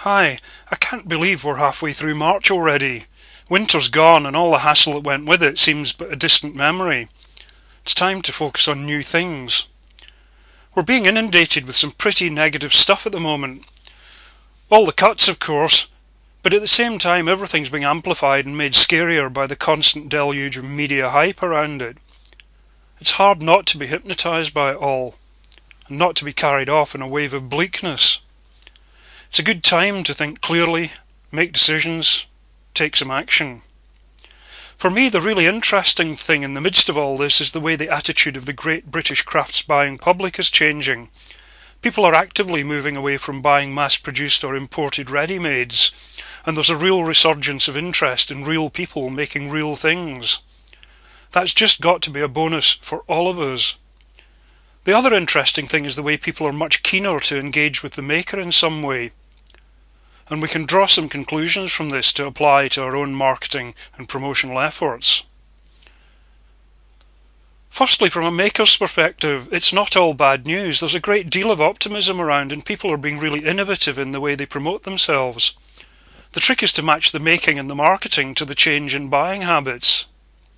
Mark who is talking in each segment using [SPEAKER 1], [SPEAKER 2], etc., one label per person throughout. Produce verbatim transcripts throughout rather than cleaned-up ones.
[SPEAKER 1] Hi, I can't believe we're halfway through March already. Winter's gone and all the hassle that went with it seems but a distant memory. It's time to focus on new things. We're being inundated with some pretty negative stuff at the moment. All the cuts, of course, but at the same time everything's being amplified and made scarier by the constant deluge of media hype around it. It's hard not to be hypnotised by it all, and not to be carried off in a wave of bleakness. It's a good time to think clearly, make decisions, take some action. For me, the really interesting thing in the midst of all this is the way the attitude of the great British crafts buying public is changing. People are actively moving away from buying mass-produced or imported ready-mades, and there's a real resurgence of interest in real people making real things. That's just got to be a bonus for all of us. The other interesting thing is the way people are much keener to engage with the maker in some way. And we can draw some conclusions from this to apply to our own marketing and promotional efforts. Firstly, from a maker's perspective, it's not all bad news. There's a great deal of optimism around and people are being really innovative in the way they promote themselves. The trick is to match the making and the marketing to the change in buying habits.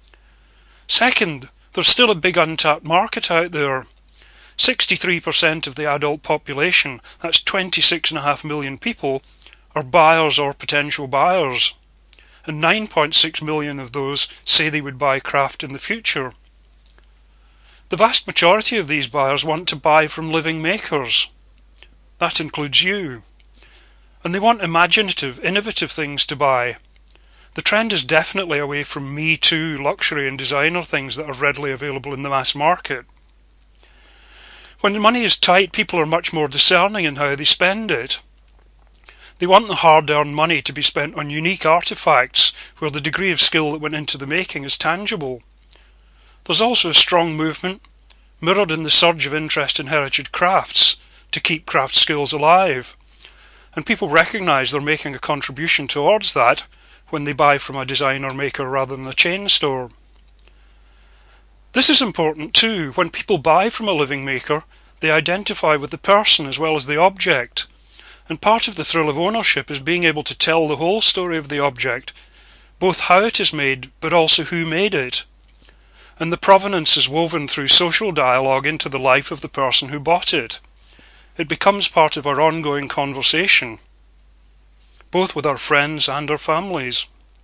[SPEAKER 1] Second, there's still a big untapped market out there. sixty-three percent of the adult population, that's twenty-six point five million people, are buyers or potential buyers. And nine point six million of those say they would buy craft in the future. The vast majority of these buyers want to buy from living makers. That includes you. And they want imaginative, innovative things to buy. The trend is definitely away from me too luxury and designer things that are readily available in the mass market. When the money is tight, people are much more discerning in how they spend it. They want the hard-earned money to be spent on unique artefacts where the degree of skill that went into the making is tangible. There's also a strong movement, mirrored in the surge of interest in heritage crafts, to keep craft skills alive. And people recognise they're making a contribution towards that when they buy from a designer maker rather than a chain store. This is important too. When people buy from a living maker, they identify with the person as well as the object. And part of the thrill of ownership is being able to tell the whole story of the object, both how it is made, but also who made it. And the provenance is woven through social dialogue into the life of the person who bought it. It becomes part of our ongoing conversation, both with our friends and our families.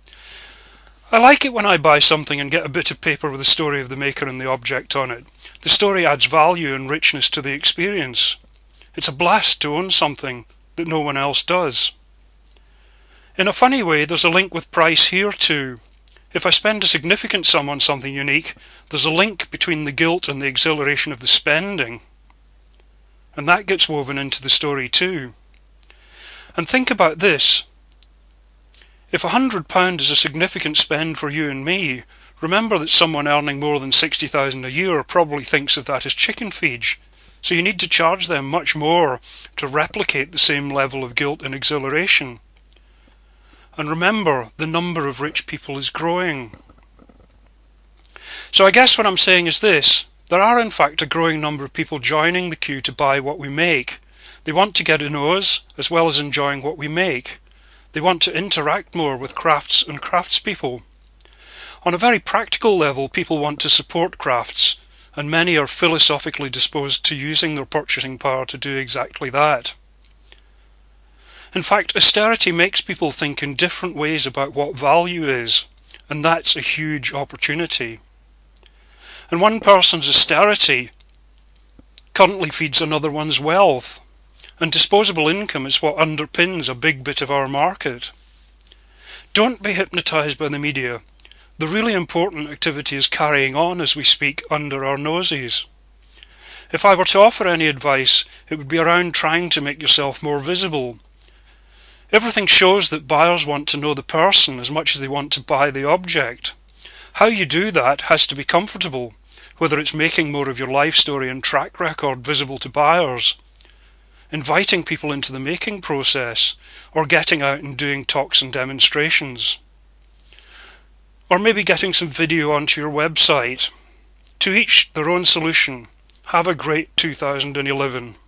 [SPEAKER 1] I like it when I buy something and get a bit of paper with the story of the maker and the object on it. The story adds value and richness to the experience. It's a blast to own something that no one else does. In a funny way, there's a link with price here too. If I spend a significant sum on something unique, there's a link between the guilt and the exhilaration of the spending. And that gets woven into the story too. And think about this. If a hundred pounds is a significant spend for you and me, remember that someone earning more than sixty thousand a year probably thinks of that as chicken feed. So you need to charge them much more to replicate the same level of guilt and exhilaration. And remember, the number of rich people is growing. So I guess what I'm saying is this. There are in fact a growing number of people joining the queue to buy what we make. They want to get to know us as well as enjoying what we make. They want to interact more with crafts and craftspeople. On a very practical level, people want to support crafts, and many are philosophically disposed to using their purchasing power to do exactly that. In fact, austerity makes people think in different ways about what value is, and that's a huge opportunity. And one person's austerity currently feeds another one's wealth. And disposable income is what underpins a big bit of our market. Don't be hypnotised by the media. The really important activity is carrying on as we speak under our noses. If I were to offer any advice, it would be around trying to make yourself more visible. Everything shows that buyers want to know the person as much as they want to buy the object. How you do that has to be comfortable, whether it's making more of your life story and track record visible to buyers, inviting people into the making process, or getting out and doing talks and demonstrations. Or maybe getting some video onto your website. To each their own solution. Have a great two thousand eleven.